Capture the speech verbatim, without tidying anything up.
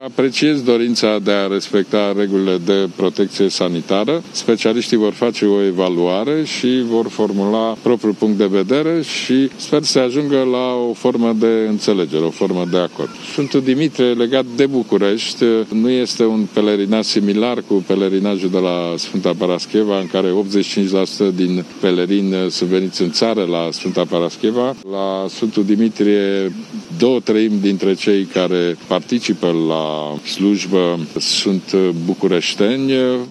Apreciez dorința de a respecta regulile de protecție sanitară. Specialiștii vor face o evaluare și vor formula propriul punct de vedere și sper să ajungă la o formă de înțelegere, o formă de acord. Sfântul Dimitrie, legat de București, nu este un pelerinaj similar cu pelerinajul de la Sfânta Parascheva, în care optzeci și cinci la sută din pelerini sunt veniți în țară la Sfânta Parascheva. La Sfântul Dimitrie, două treimi dintre cei care participă la slujbă sunt bucureșteni.